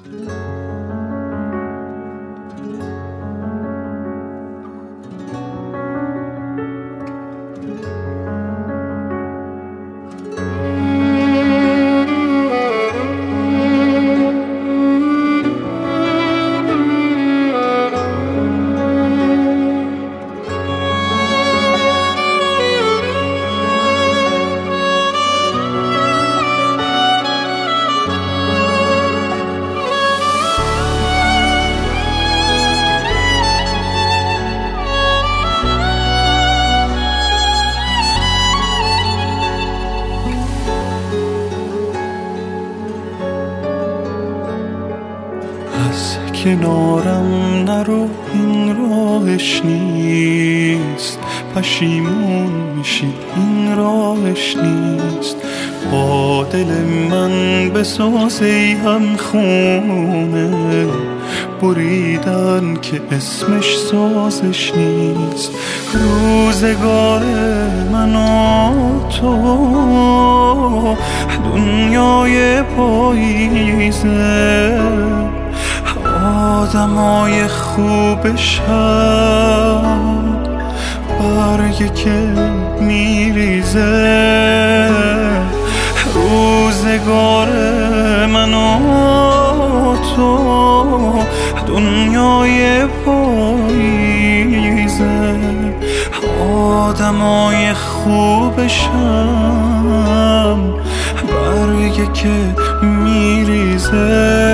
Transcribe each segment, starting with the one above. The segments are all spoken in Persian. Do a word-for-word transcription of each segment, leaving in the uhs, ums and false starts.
کنارم نرو، این راهش نیست، پشیمون میشی این راهش نیست. با دل من بساز ای هم خونه، بریدن که اسمش سازش نیست. روزگار من و تو دنیای پاییزه، آدمای خوبشم برگه که میریزه. روزگار من و تو دنیای پاییزه، آدمای خوبشم برگه که میریزه.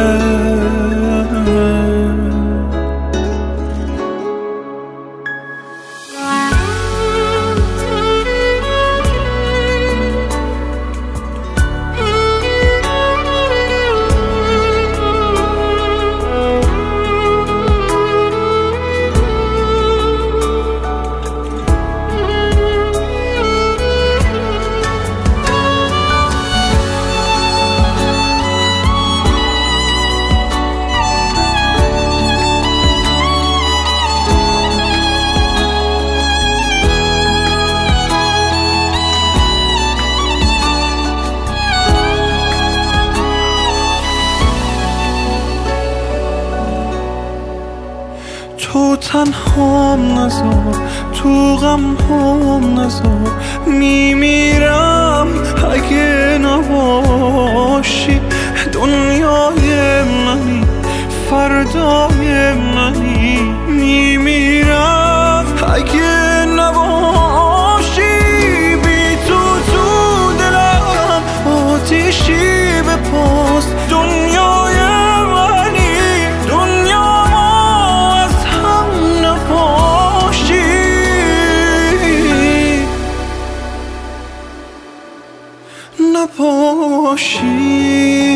تو تنهام نذار، تو غم هم نذار، میمیرم اگه نباشی. دنیای منی، فردای منی، میمیرم اگه نباشی. بی تو تو دلم آتیشی به پاست. دنیای منی، دنیا از هم نپاشی، نپاشی.